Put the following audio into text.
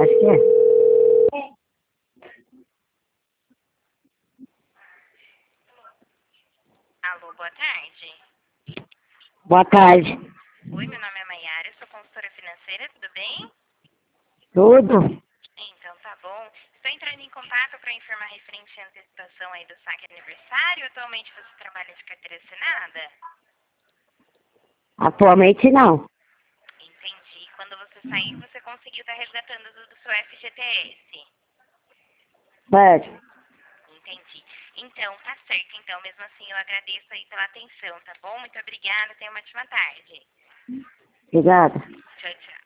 Acho que é. Alô, boa tarde. Boa tarde. Oi, meu nome é Maiara, eu sou consultora financeira, tudo bem? Tudo? Então tá bom. Estou entrando em contato para informar referente à antecipação aí do saque aniversário. Atualmente você trabalha de carteira assinada? Atualmente não. Entendi. Quando você sair, você conseguiu estar resgatando do seu FGTS. Certo. Entendi. Então, tá certo. Então, mesmo assim, eu agradeço aí pela atenção, tá bom? Muito obrigada. Tenha uma ótima tarde. Obrigada. Tchau, tchau.